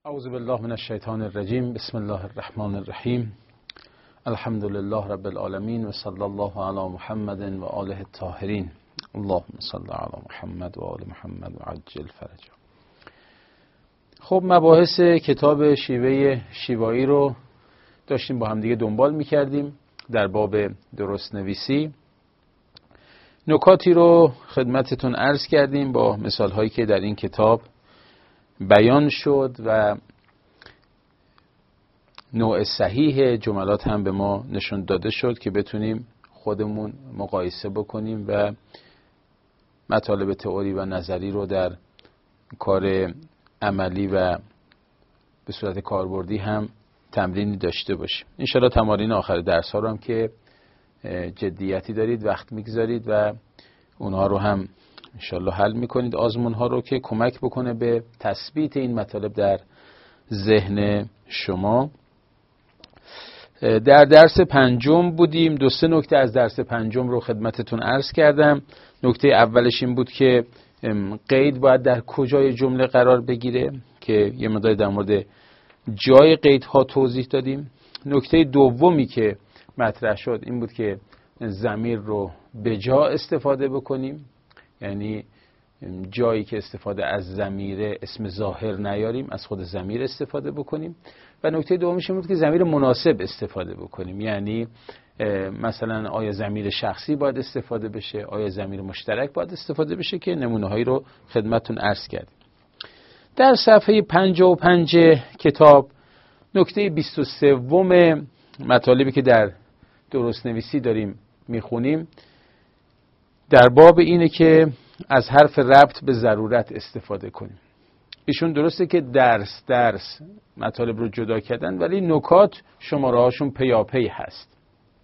اعوذ بالله من الشیطان الرجیم. بسم الله الرحمن الرحیم. الحمد لله رب العالمین و صلی الله علی محمد و آله الطاهرین. اللهم صل علی محمد و آل محمد و عجل فرجه. خب مباحث کتاب شیوه شیوایی رو داشتیم با هم دیگه دنبال می‌کردیم در باب درست نویسی. نکاتی رو خدمتتون عرض کردیم با مثال‌هایی که در این کتاب بیان شد و نوع صحیح جملات هم به ما نشون داده شد که بتونیم خودمون مقایسه بکنیم و مطالب تئوری و نظری رو در کار عملی و به صورت کاربردی هم تمرینی داشته باشیم. انشاءالله تمارین آخر درس ها رو هم که جدیتی دارید وقت میگذارید و اونها رو هم انشاءالله حل میکنید، آزمون ها رو که کمک بکنه به تثبیت این مطالب در ذهن شما. در درس پنجم بودیم. دو سه نکته از درس پنجم رو خدمتتون عرض کردم. نکته اولش این بود که قید باید در کجای جمله قرار بگیره که یه مقدار در مورد جای قیدها توضیح دادیم. نکته دومی که مطرح شد این بود که ضمیر رو به جا استفاده بکنیم، یعنی جایی که استفاده از ضمیر اسم ظاهر نیاریم، از خود ضمیر استفاده بکنیم. و نکته دومش این بود که ضمیر مناسب استفاده بکنیم، یعنی مثلا آیا ضمیر شخصی باید استفاده بشه، آیا ضمیر مشترک باید استفاده بشه، که نمونه هایی رو خدمتتون عرض کردیم. در صفحه 55 کتاب نکته 23 مطالبی که در درست نویسی داریم میخونیم در باب اینه که از حرف ربط به ضرورت استفاده کنیم. ایشون درسته که درس مطالب رو جدا کردن، ولی نکات شماره هاشون پیاپی هست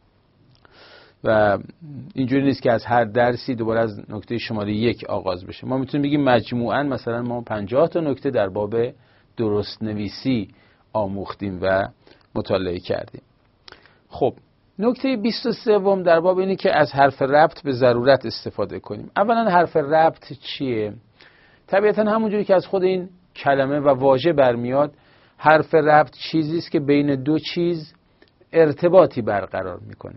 و اینجوری نیست که از هر درسی دوباره از نکته شماره 1 آغاز بشه. ما میتونیم بگیم مجموعاً مثلا ما 50 تا نکته در باب درست نویسی آموختیم و مطالعه کردیم. خب نکته 23 در باب اینه که از حرف ربط به ضرورت استفاده کنیم. اولا حرف ربط چیه؟ طبیعتا همونجوری که از خود این کلمه و واژه برمیاد، حرف ربط چیزی است که بین دو چیز ارتباطی برقرار میکنه،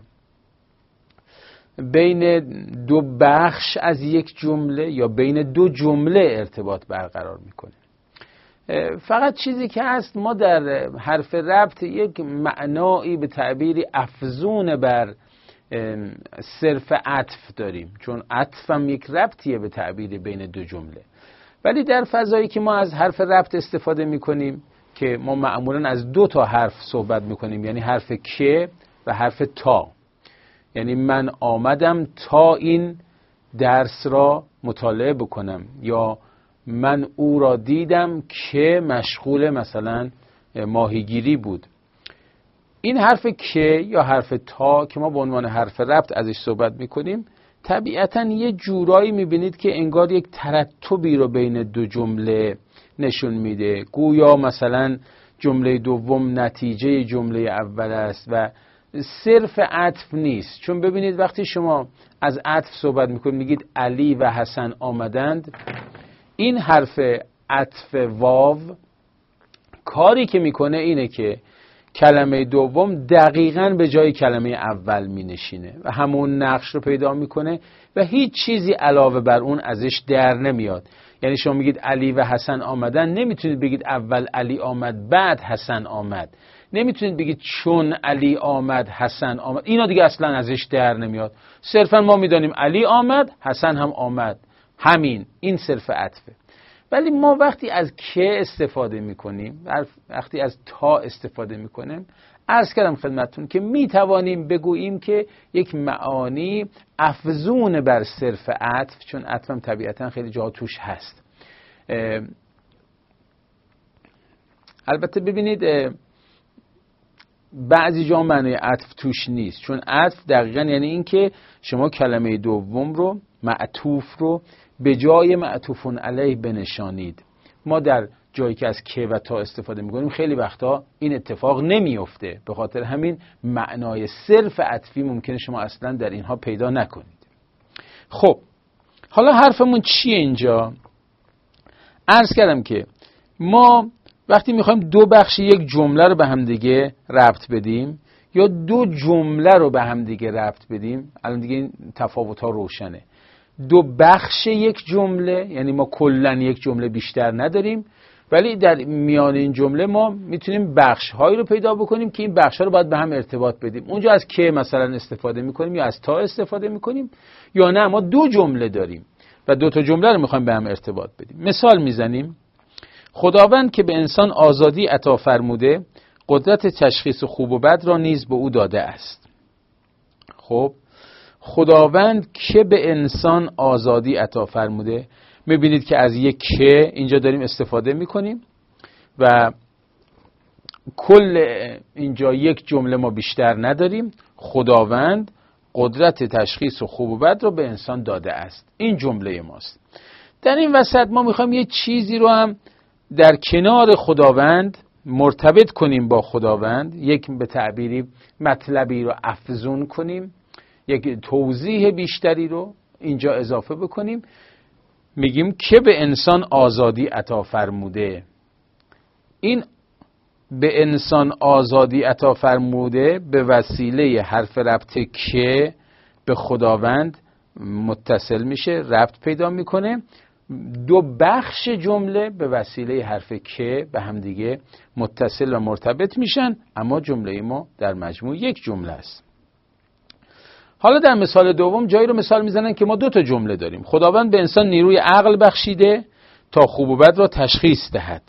بین دو بخش از یک جمله یا بین دو جمله ارتباط برقرار میکنه. فقط چیزی که هست ما در حرف ربط یک معنایی به تعبیری افزون بر صرف عطف داریم، چون عطف هم یک ربطیه به تعبیری بین دو جمله. ولی در فضایی که ما از حرف ربط استفاده میکنیم که ما معمولا از 2 تا حرف صحبت میکنیم، یعنی حرف که و حرف تا، یعنی من آمدم تا این درس را مطالعه بکنم، یا من او را دیدم که مشغول مثلا ماهیگیری بود. این حرف که یا حرف تا که ما به عنوان حرف ربط ازش صحبت میکنیم، طبیعتا یه جورایی میبینید که انگار یک ترتبی رو بین دو جمله نشون میده، گویا مثلا جمله دوم نتیجه جمله اول است و صرف عطف نیست. چون ببینید وقتی شما از عطف صحبت میکنید میگید علی و حسن آمدند، این حرف عطف واو کاری که میکنه اینه که کلمه دوم دقیقاً به جای کلمه اول مینشینه و همون نقش رو پیدا میکنه و هیچ چیزی علاوه بر اون ازش در نمیاد. یعنی شما میگید علی و حسن آمدن، نمیتونید بگید اول علی آمد بعد حسن آمد، نمیتونید بگید چون علی آمد حسن آمد، اینا دیگه اصلا ازش در نمیاد. صرفا ما میدانیم علی آمد حسن هم آمد، همین، این صرف عطفه. ولی ما وقتی از که استفاده میکنیم، وقتی از تا استفاده میکنیم، عرض کردم خدمتتون که میتوانیم بگوییم که یک معانی افزون بر صرف عطف، چون عطف هم طبیعتا خیلی جا توش هست. البته ببینید بعضی جا معنی عطف توش نیست، چون عطف دقیقا یعنی این که شما کلمه دوم رو، معطوف رو، به جای معطوفون علیه بنشانید. ما در جایی که از که و تا استفاده میکنیم خیلی وقتا این اتفاق نمیفته، به خاطر همین معنای صرف عطفی ممکنه شما اصلا در اینها پیدا نکنید. خب حالا حرفمون چیه اینجا؟ عرض کردم که ما وقتی میخوایم دو بخش یک جمله رو به هم دیگه ربط بدیم یا دو جمله رو به هم دیگه ربط بدیم، الان دیگه این تفاوت ها روشنه. دو بخش یک جمله یعنی ما کلا یک جمله بیشتر نداریم، ولی در میان این جمله ما میتونیم بخش هایی رو پیدا بکنیم که این بخش ها رو باید به هم ارتباط بدیم. اونجا از که مثلا استفاده میکنیم یا از تا استفاده میکنیم، یا نه ما دو جمله داریم و دو تا جمله رو میخوایم به هم ارتباط بدیم. مثال میزنیم: خداوند که به انسان آزادی عطا فرموده، قدرت تشخیص خوب و بد را نیز به او داده است. خب خداوند که به انسان آزادی عطا فرموده، میبینید که از یک که اینجا داریم استفاده میکنیم و کل اینجا یک جمله ما بیشتر نداریم. خداوند قدرت تشخیص خوب و بد را به انسان داده است، این جمله ماست. در این وسط ما میخوایم یه چیزی رو هم در کنار خداوند مرتبط کنیم با خداوند، یک به تعبیری مطلبی رو افزون کنیم، یک توضیح بیشتری رو اینجا اضافه بکنیم. میگیم که به انسان آزادی عطا فرموده. این به انسان آزادی عطا فرموده به وسیله حرف ربط که به خداوند متصل میشه، ربط پیدا میکنه. دو بخش جمله به وسیله حرف که به هم دیگه متصل و مرتبط میشن، اما جمله ما در مجموع یک جمله است. حالا در مثال دوم جایی رو مثال میزنن که ما دو تا جمله داریم. خداوند به انسان نیروی عقل بخشیده تا خوب و بد را تشخیص دهد.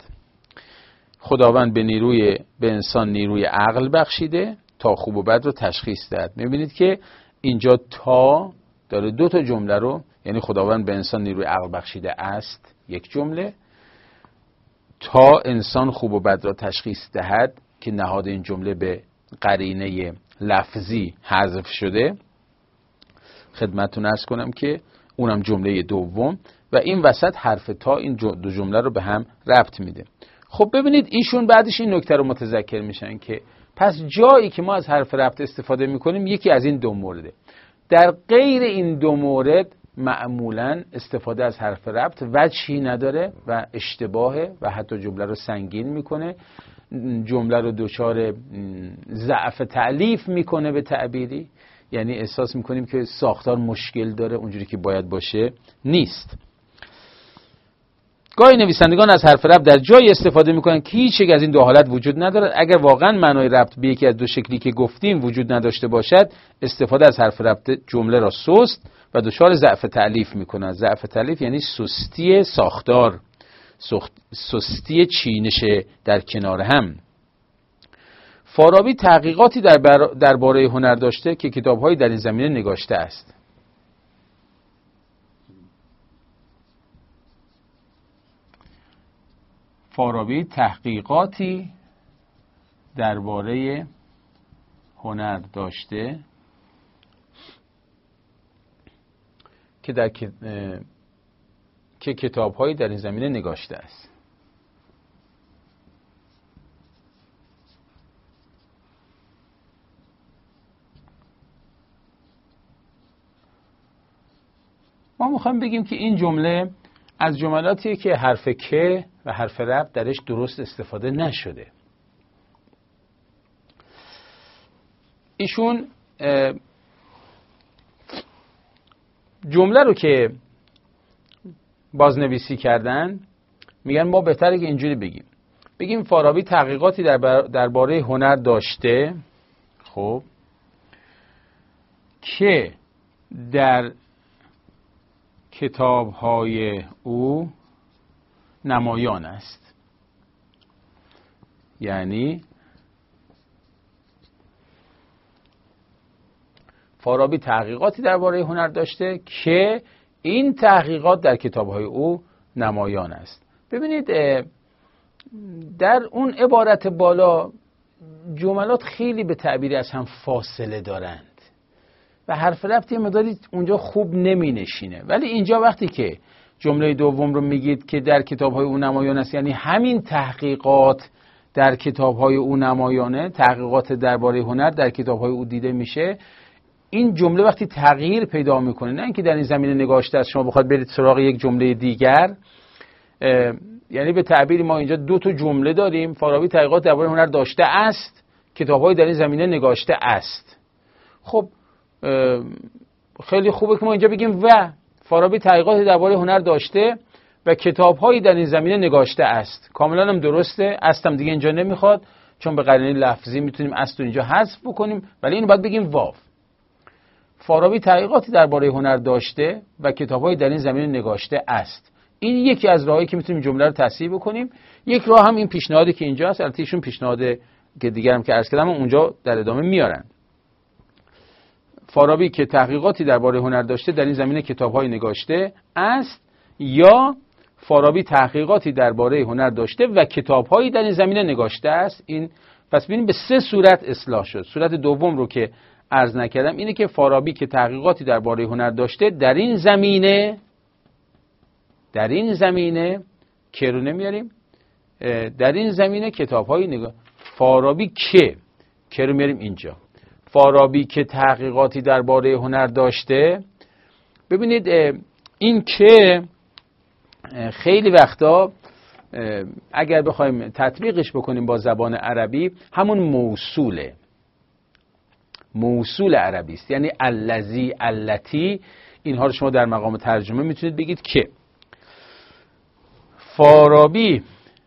خداوند به انسان نیروی عقل بخشیده تا خوب و بد را تشخیص دهد. میبینید که اینجا تا داره دو تا جمله رو، یعنی خداوند به انسان نیروی عقل بخشیده است یک جمله، تا انسان خوب و بد را تشخیص دهد که نهاد این جمله به قرینه لفظی حذف شده، خدمتتون عرض کنم که اونم جمله دوم و این وسط حرف تا این دو جمله رو به هم ربط میده. خب ببینید ایشون بعدش این نکته رو متذکر میشن که پس جایی که ما از حرف ربط استفاده میکنیم یکی از این دو مورده. در غیر این دو مورد معمولا استفاده از حرف ربط وجهی نداره و اشتباهه و حتی جمله رو سنگین میکنه، جمله رو دچار ضعف تألیف میکنه به تعبیری، یعنی احساس میکنیم که ساختار مشکل داره، اونجوری که باید باشه نیست. گاهی نویسندگان از حرف ربط در جایی استفاده میکنن که هیچ یک از این دو حالت وجود نداره. اگر واقعا معنای ربط به یکی از دو شکلی که گفتیم وجود نداشته باشد، استفاده از حرف ربط جمله را سست و دچار ضعف تألیف میکنه. ضعف تألیف یعنی سستی ساختار، سستی چینش در کنار هم. فارابی تحقیقاتی درباره هنر داشته که کتاب‌هایی در این زمینه نگاشته است. فارابی تحقیقاتی درباره هنر داشته که کتاب‌هایی در این زمینه نگاشته است. ما میخوایم بگیم که این جمله از جملاتیه که حرف که و حرف ربط درش درست استفاده نشده. ایشون جمله رو که بازنویسی کردن میگن ما بهتره که اینجوری بگیم فارابی تحقیقاتی درباره هنر داشته، خب، که در کتاب‌های او نمایان است. یعنی فارابی تحقیقاتی درباره هنر داشته که این تحقیقات در کتاب‌های او نمایان است. ببینید در اون عبارت بالا جملات خیلی به تعبیری از هم فاصله دارند و حرف ربطی مقداری اونجا خوب نمی نشینه، ولی اینجا وقتی که جمله دوم رو میگید که در کتاب‌های او نمایان است، یعنی همین تحقیقات در کتاب‌های او نمایانه، تحقیقات درباره هنر در کتاب‌های او دیده میشه. این جمله وقتی تغییر پیدا میکنه، نه اینکه در این زمینه نگاشته است شما بخواد برید سراغ یک جمله دیگر، یعنی به تعبیری ما اینجا دو تا جمله داریم. فارابی تحقیقات درباره هنر داشته است، کتاب‌هایی در این زمینه نگاشته است. خب خیلی خوبه که ما اینجا بگیم و فارابی تحقیقات درباره هنر داشته و کتاب‌هایی در این زمینه نگاشته است. کاملا هم درسته، استم دیگه اینجا نمیخواد، چون به قرینه لفظی میتونیم است رو اینجا حذف بکنیم، ولی اینو باید بگیم واو. فارابی تحقیقاتی درباره هنر داشته و کتاب‌هایی در این زمینه نگاشته است. این یکی از راهایی که میتونیم جمله رو تصحیح بکنیم. یک راه هم این پیشنهادی که اینجا هست، البته ایشون پیشنهاد که دیگه هم که عرض کردم اونجا در ادامه میارن. فارابی که تحقیقاتی درباره هنر داشته در این زمینه کتاب‌هایی نگاشته است، یا فارابی تحقیقاتی درباره هنر داشته و کتاب‌هایی در این زمینه نگاشته است. این پس ببینیم به سه صورت اصلاح شد. صورت دوم رو که عرض نکردم اینه که فارابی که تحقیقاتی درباره هنر داشته در این زمینه که رو نمیاریم، در این زمینه کتاب‌هایی نگاه. فارابی که رو میاریم اینجا. فارابی که تحقیقاتی درباره هنر داشته. ببینید این که خیلی وقتا اگر بخوایم تطبیقش بکنیم با زبان عربی همون موصول عربی است، یعنی الذی، التی، اینها رو شما در مقام ترجمه میتونید بگید که فارابی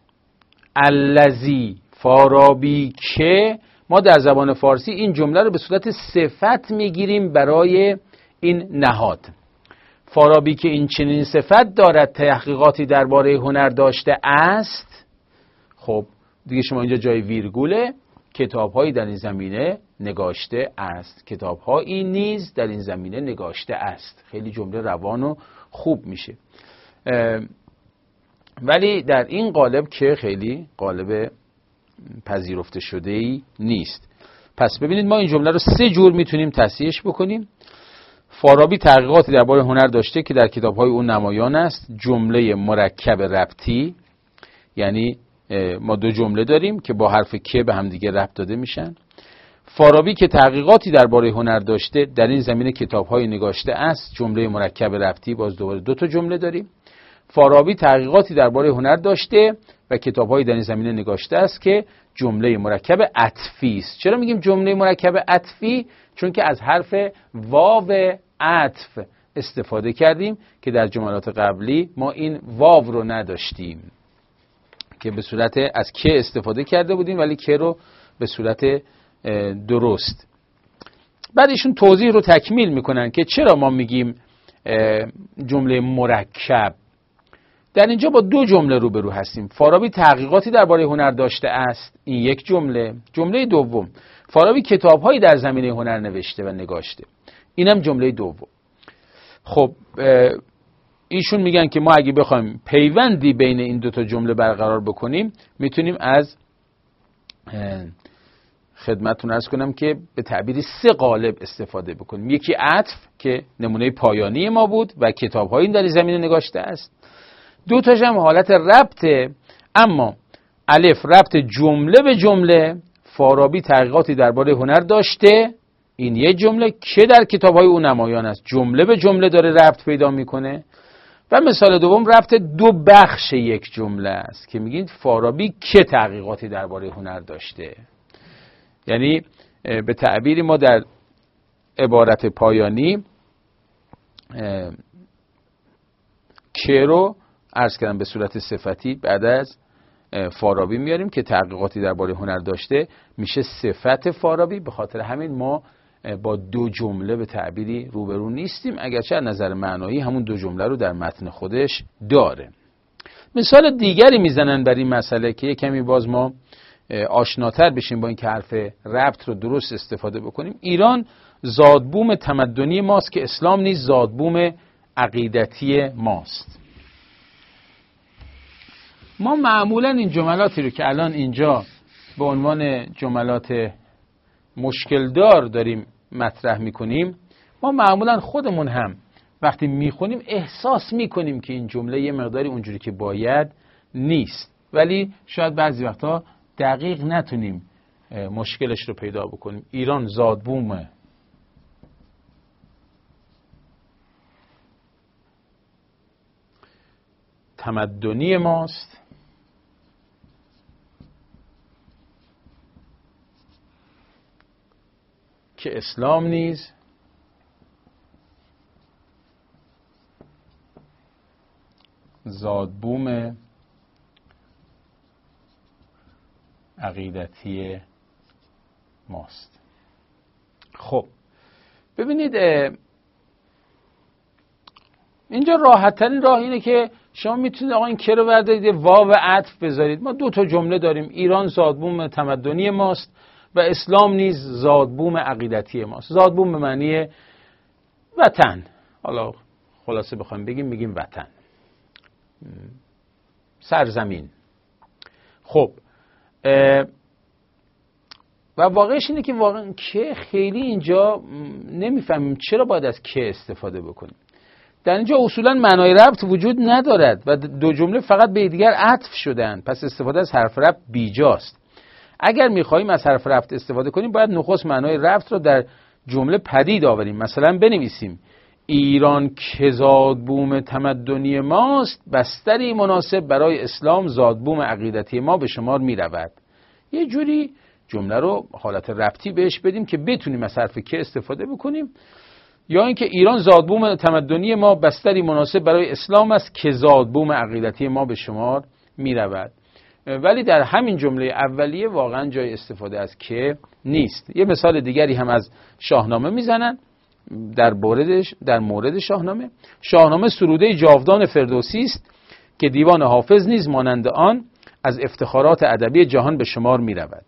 الذی، فارابی که، ما در زبان فارسی این جمله رو به صورت صفت میگیریم برای این نهاد. فارابی که این چنین صفت دارد تحقیقاتی درباره هنر داشته است. خب دیگه شما اینجا جای ویرگوله، کتاب‌هایی در این زمینه نگاشته است، کتاب‌هایی نیز در این زمینه نگاشته است. خیلی جمله روان و خوب میشه. ولی در این قالب که خیلی قالب پذیرفته شده‌ای نیست. پس ببینید ما این جمله رو سه جور میتونیم تصحیحش بکنیم. فارابی تحقیقاتی درباره هنر داشته که در کتاب‌های اون نمایان است. جمله مرکب ربطی، یعنی ما دو جمله داریم که با حرف که به هم دیگه ربط داده میشن. فارابی که تحقیقاتی درباره هنر داشته در این زمینه کتاب‌های نگاشته است. جمله مرکب ربطی، باز دوباره دو تا جمله داریم. فارابی تحقیقاتی درباره هنر داشته و کتاب‌هایی در این زمینه نگاشته است که جمله مرکب عطفی است. چرا میگیم جمله مرکب عطفی؟ چون که از حرف واو عطف استفاده کردیم که در جملات قبلی ما این واو رو نداشتیم، که به صورت از که استفاده کرده بودیم ولی که رو به صورت درست. بعد ایشون توضیح رو تکمیل میکنن که چرا ما میگیم جمله مرکب. در اینجا با دو جمله روبرو هستیم. فارابی تحقیقاتی درباره هنر داشته است، این یک جمله. جمله دوم، فارابی کتاب‌هایی در زمینه هنر نوشته و نگاشته، اینم جمله دوم. خب ایشون میگن که ما اگه بخوایم پیوندی بین این دو تا جمله برقرار بکنیم میتونیم از خدمتتون عرض کنم که به تعبیری سه قالب استفاده بکنیم. یکی عطف که نمونه پایانی ما بود و کتاب‌هایی در این زمینه نگاشته است. دو تاش هم حالت ربطه، اما الف ربط جمله به جمله. فارابی تحقیقاتی درباره هنر داشته، این یه جمله که در کتاب‌های او نمایان است، جمله به جمله داره ربط پیدا میکنه. و مثال دوم ربط دو بخش یک جمله است که میگید فارابی که تحقیقاتی درباره هنر داشته. یعنی به تعبیری ما در عبارت پایانی که رو عرض کردم به صورت صفتی بعد از فارابی میاریم که تحقیقاتی درباره هنر داشته میشه صفت فارابی. به خاطر همین ما با دو جمله به تعبیری روبرو نیستیم، اگرچه از نظر معنایی همون دو جمله رو در متن خودش داره. مثال دیگری میزنن بر این مسئله که کمی باز ما آشناتر بشیم با این که حرف ربط رو درست استفاده بکنیم. ایران زادبوم تمدنی ماست که اسلام نیز زادبوم عقیدتی ماست. ما معمولا این جملاتی رو که الان اینجا به عنوان جملات مشکل دار داریم مطرح میکنیم، ما معمولا خودمون هم وقتی میخونیم احساس میکنیم که این جمله یه مقداری اونجوری که باید نیست، ولی شاید بعضی وقتا دقیق نتونیم مشکلش رو پیدا بکنیم. ایران زادبوم تمدنی ماست که اسلام نیز زادبوم عقیدتی ماست. خب ببینید اینجا راحت ترین راه اینه که شما میتونید آقا این که رو بردارید واو عطف بذارید. ما 2 تا جمله داریم، ایران زادبوم تمدنی ماست و اسلام نیز زادبوم عقیدتی ماست. زادبوم به معنی وطن، حالا خلاصه بخوایم بگیم وطن، سرزمین. خب و واقعش اینه که واقعا که خیلی اینجا نمیفهمیم چرا باید از که استفاده بکنیم. در اینجا اصولا معنای ربط وجود ندارد و 2 جمله فقط به دیگر عطف شدن، پس استفاده از حرف ربط بیجاست. اگر میخواهیم از حرف ربط استفاده کنیم باید نخست معنای ربط را در جمله پدید آوریم. مثلا بنویسیم ایران که زادبوم تمدنی ماست، بستری مناسب برای اسلام زادبوم عقیدتی ما به شمار می رود. یه جوری جمله رو حالت ربطی بهش بدیم که بتونیم از حرف که استفاده بکنیم، یا اینکه ایران زادبوم تمدنی ما بستری مناسب برای اسلام است که زادبوم عقیدتی ما به شمار می رود. ولی در همین جمله اولیه واقعا جای استفاده از که نیست. یه مثال دیگری هم از شاهنامه میزنن در مورد شاهنامه. شاهنامه سروده جاودان فردوسی است که دیوان حافظ نیز مانند آن از افتخارات ادبی جهان به شمار می رود.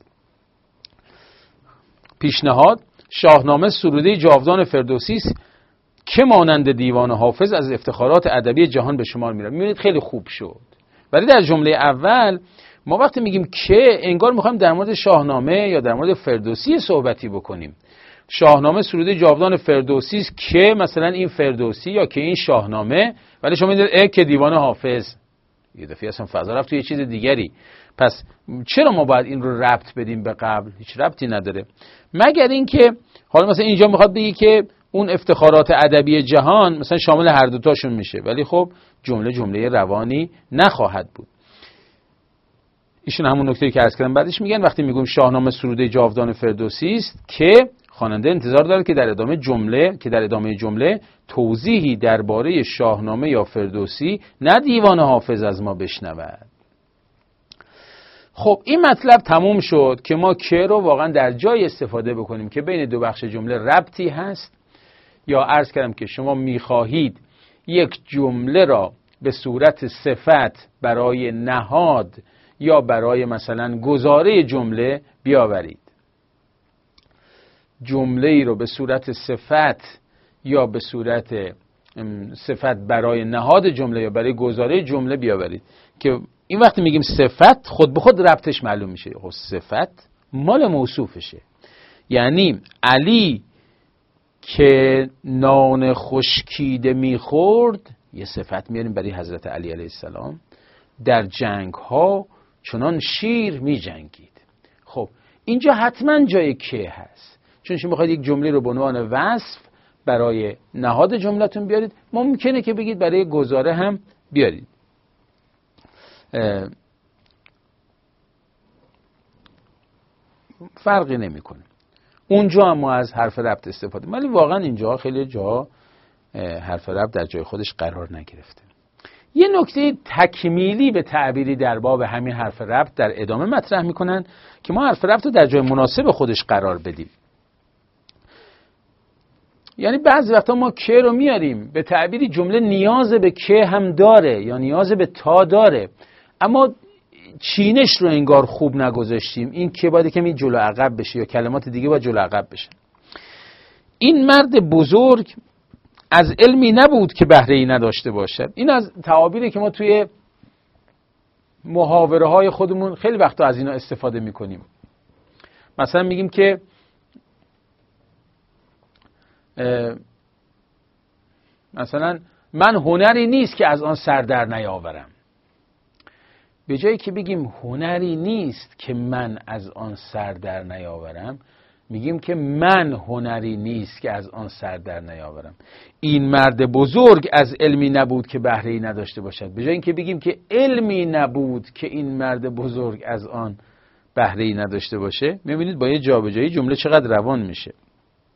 پیشنهاد: شاهنامه سروده جاودان فردوسی است که مانند دیوان حافظ از افتخارات ادبی جهان به شمار می رود. می‌بینید خیلی خوب شد. ولی در جمله اول ما وقتی میگیم که انگار میخوایم در مورد شاهنامه یا در مورد فردوسی صحبتی بکنیم. شاهنامه سروده جاودان فردوسی است که مثلا این فردوسی یا که این شاهنامه، ولی شما میگید که دیوان حافظ، یه دفعه اصلا فضا رفت توی یه چیز دیگری. پس چرا ما باید این رو ربط بدیم به قبل؟ هیچ ربطی نداره، مگر اینکه حالا مثلا اینجا میخواد بگی که اون افتخارات ادبی جهان مثلا شامل هر دوتاشون میشه، ولی خب جمله روانی نخواهد بود. ایشون همون نکته‌ای که عرض کردم بعدش میگن وقتی میگیم شاهنامه سروده جاودان فردوسی است که خواننده انتظار داره که در ادامه جمله توضیحی درباره شاهنامه یا فردوسی نه دیوان حافظ از ما بشنود. خب این مطلب تموم شد که ما که رو واقعا در جای استفاده بکنیم که بین 2 بخش جمله ربطی هست، یا عرض کردم که شما میخواهید یک جمله را به صورت صفت برای نهاد یا برای مثلا گزاره جمله بیاورید. جمله ای رو به صورت صفت یا به صورت صفت برای نهاد جمله یا برای گزاره جمله بیاورید که این وقتی میگیم صفت خود به خود ربطش معلوم میشه. خب صفت مال موصوفشه، یعنی علی که نان خشکیده میخورد، یه صفت میاریم برای حضرت علی علیه السلام، در جنگ ها چنان شیر میجنگید. خب اینجا حتما جای که هست، چون شما میخواید یک جمله رو به عنوان وصف برای نهاد جملتون بیارید، ممکنه که بگید برای گزاره هم بیارید. فرقی نمیکنه. اونجا هم ما از حرف ربط استفاده، ولی واقعا اینجا خیلی جا حرف ربط در جای خودش قرار نگرفته. یه نکته تکمیلی به تعبیری در باب همین حرف ربط در ادامه مطرح میکنن که ما حرف ربط رو در جای مناسب خودش قرار بدیم. یعنی بعضی وقتا ما که رو میاریم به تعبیری جمله نیاز به که هم داره یا نیاز به تا داره، اما چینش رو انگار خوب نگذاشتیم. این که باید کمی جلو عقب بشه یا کلمات دیگه باید جلو عقب بشه. این مرد بزرگ از علمی نبود که بهره‌ای نداشته باشد. این از تعابیری که ما توی محاوره های خودمون خیلی وقتا از اینا استفاده میکنیم. مثلا میگیم که مثلا من هنری نیست که از آن سر در نیاورم. به جایی که بگیم هنری نیست که من از آن سر در نیاورم، میگیم که من هنری نیست که از آن سر در نیاورم. این مرد بزرگ از علمی نبود که بهره‌ای نداشته باشد. به جای اینکه بگیم که علمی نبود که این مرد بزرگ از آن بهره‌ای نداشته باشه، میبینید با یه جابجایی جمله چقدر روان میشه.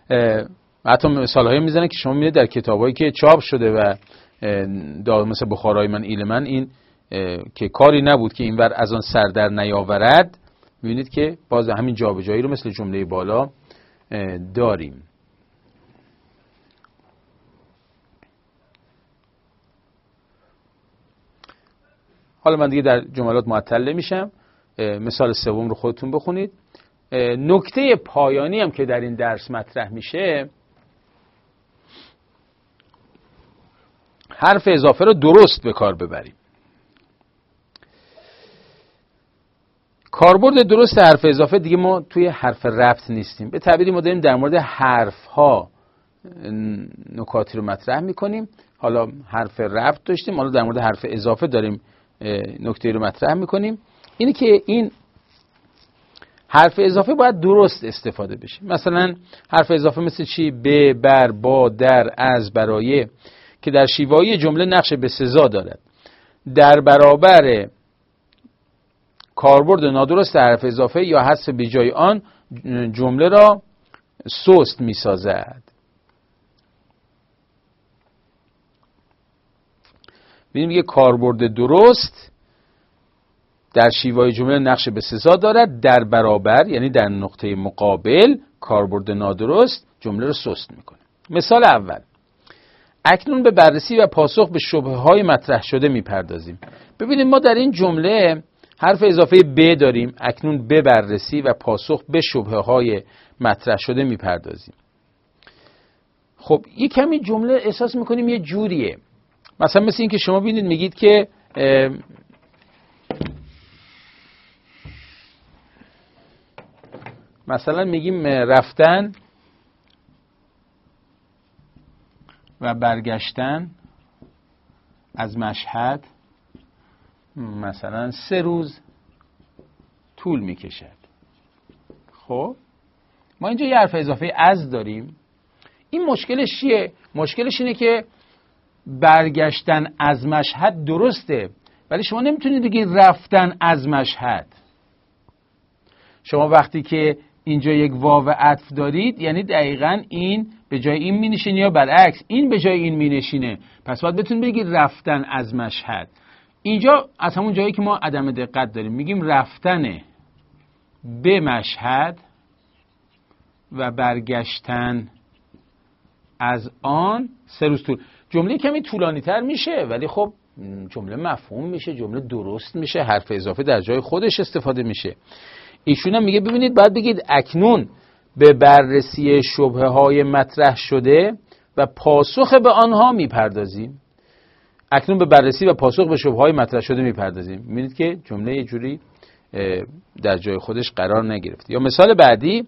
حتی مثالهایی میزنن که شما میبینید در کتابایی که چاپ شده و مثل بخارای من ایل من، این که کاری نبود که اینور از آن سر در نیاورد، میبینید که باز همین جابجایی رو مثل جمله بالا داریم. حالا من دیگه در جملات معطل نمیشم، مثال سوم رو خودتون بخونید. نکته پایانی هم که در این درس مطرح میشه، حرف اضافه رو درست به کار ببریم. کاربرد درست حرف اضافه، دیگه ما توی حرف ربط نیستیم، به تعبیری ما داریم در مورد حرف ها نکاتی رو مطرح میکنیم. حالا حرف ربط داشتیم، حالا در مورد حرف اضافه داریم نکته رو مطرح میکنیم. اینه که این حرف اضافه باید درست استفاده بشه. مثلا حرف اضافه مثل چی؟ به، بر، با، در، از، برای، که در شیوایی جمله نقش به سزا دارد. در برابر کاربرد نادرست حرف اضافه یا حذف به جای آن، جمله را سست می‌سازد. ببینیم میگه کاربرد درست در شیوای جمله نقش به سزا دارد، در برابر یعنی در نقطه مقابل کاربرد نادرست جمله را سست میکنه. مثال اول: اکنون به بررسی و پاسخ به شبهه‌های مطرح شده میپردازیم. ببینید ما در این جمله حرف اضافه به داریم، اکنون به بررسی و پاسخ به شبهه‌های مطرح شده میپردازیم. خب یک کمی جمله احساس میکنیم یه جوریه، مثلا مثل این که شما ببینید میگید که مثلا میگیم رفتن و برگشتن از مشهد مثلا 3 روز طول میکشد. خب ما اینجا یه حرف اضافه از داریم. این مشکلش چیه؟ مشکلش اینه که برگشتن از مشهد درسته، ولی شما نمیتونید بگید رفتن از مشهد. شما وقتی که اینجا یک واو عطف دارید، یعنی دقیقاً این به جای این می نشینه یا برعکس این به جای این می نشینه، پس باید بتونید بگید رفتن از مشهد. اینجا از همون جایی که ما عدم دقت داریم میگیم رفتن به مشهد و برگشتن از آن 3 روز طول. جمله کمی طولانی تر میشه، ولی خب جمله مفهوم میشه، جمله درست میشه، حرف اضافه در جای خودش استفاده میشه. ایشون هم میگه ببینید باید بگید اکنون به بررسی شبهه‌های مطرح شده و پاسخ به آنها میپردازیم. اکنون به بررسی و پاسخ به شبهه‌های مطرح شده میپردازیم. میبینید که جمله یه جوری در جای خودش قرار نگرفت. یا مثال بعدی،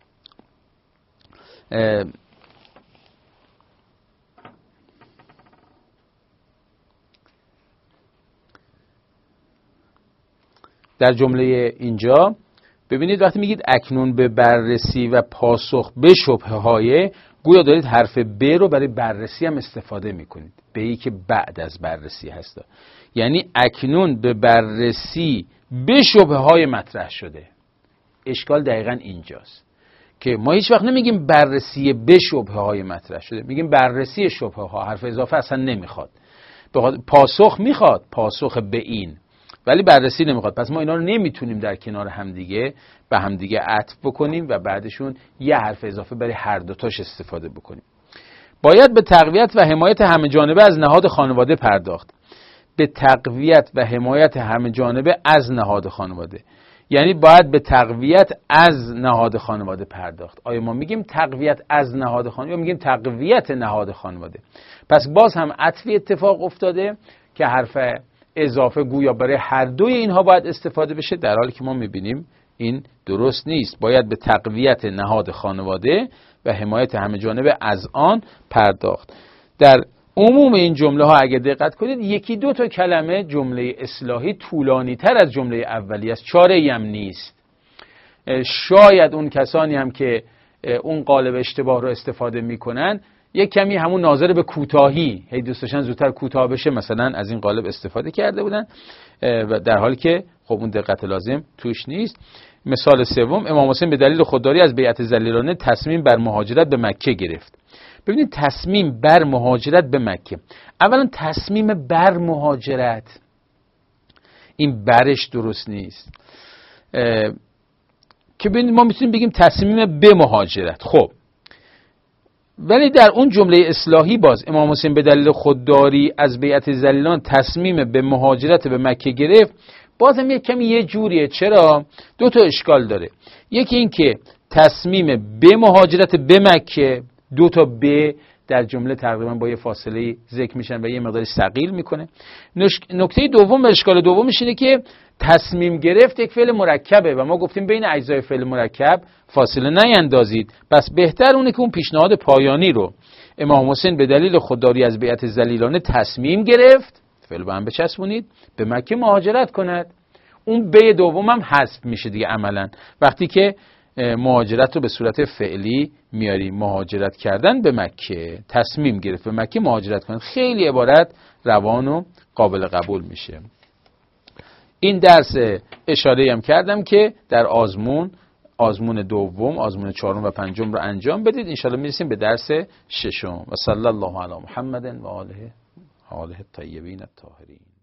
در جمله اینجا ببینید وقتی میگید اکنون به بررسی و پاسخ به شبهه‌های، گویا دارید حرف ب رو برای بررسی هم استفاده میکنید، به‌ای که بعد از بررسی هست. یعنی اکنون به بررسی به شبهه‌های مطرح شده. اشکال دقیقاً اینجاست که ما هیچ وقت نمیگیم بررسی به شبهه‌های مطرح شده، میگیم بررسی شبهه‌ها. حرف اضافه اصلا نمیخواد. پاسخ میخواد، پاسخ به این، ولی بررسی نمیخواد. پس ما اینا رو نمیتونیم در کنار همدیگه به همدیگه عطف بکنیم و بعدشون یه حرف اضافه برای هر دوتاش استفاده بکنیم. باید به تقویت و حمایت همه جانبه از نهاد خانواده پرداخت. به تقویت و حمایت همه جانبه از نهاد خانواده، یعنی باید به تقویت از نهاد خانواده پرداخت. آیا ما میگیم تقویت از نهاد خانواده یا میگیم تقویت نهاد خانواده؟ پس باز هم عطفی اتفاق افتاده که حرف اضافه گویا برای هر دوی اینها باید استفاده بشه، در حالی که ما میبینیم این درست نیست. باید به تقویت نهاد خانواده و حمایت همه جانبه از آن پرداخت. در عموم این جمله ها اگه دقت کنید 1-2 تا کلمه جمله اصلاحی طولانی تر از جمله اولی است، چاره‌ای هم نیست. شاید اون کسانی هم که اون قالب اشتباه رو استفاده میکنن یک کمی همون ناظر به کوتاهی، هی دوست داشتن زودتر کوتاه بشه، مثلا از این قالب استفاده کرده بودن. در حالی که خب اون دقت لازم توش نیست. مثال سوم، امام حسین به دلیل خودداری از بیعت ذلیلانه تصمیم بر مهاجرت به مکه گرفت. ببینید تصمیم بر مهاجرت به مکه، اولا تصمیم بر مهاجرت، این برش درست نیست که ببینید ما میتونیم بگیم تصمیم به مهاجرت، خب ولی در اون جمله اصلاحی باز امام حسین به دلیل خودداری از بیعت ذلیلان تصمیم به مهاجرت به مکه گرفت، بازم یک کمی یه جوریه. چرا؟ دو تا اشکال داره. یکی این که تصمیم به مهاجرت به مکه، دو تا به در جمله تقریبا با یه فاصله ذکر میشن و یه مقداری ثقیل میکنه. نکته دوم و اشکال دومش اینه که تصمیم گرفت یک فعل مرکبه و ما گفتیم بین اجزای فعل مرکب فاصله نیندازید، پس بهتر اونه که اون پیشنهاد پایانی رو امام حسین به دلیل خودداری از بیعت ذلیلانه تصمیم گرفت، فعل به هم بچسبونید، به مکه مهاجرت کند. اون به دوم هم حذف میشه دیگه عملا وقتی که مهاجرت رو به صورت فعلی میاری، مهاجرت کردن به مکه، تصمیم گرفت به مکه مهاجرت کنند، خیلی عبارت روان و قابل قبول میشه. این درس اشاره هم کردم که در آزمون دوم، آزمون چهارم و پنجم رو انجام بدید. انشاءالله میرسیم به درس ششم. و صلی الله علی محمد و آله الطیبین الطاهرین.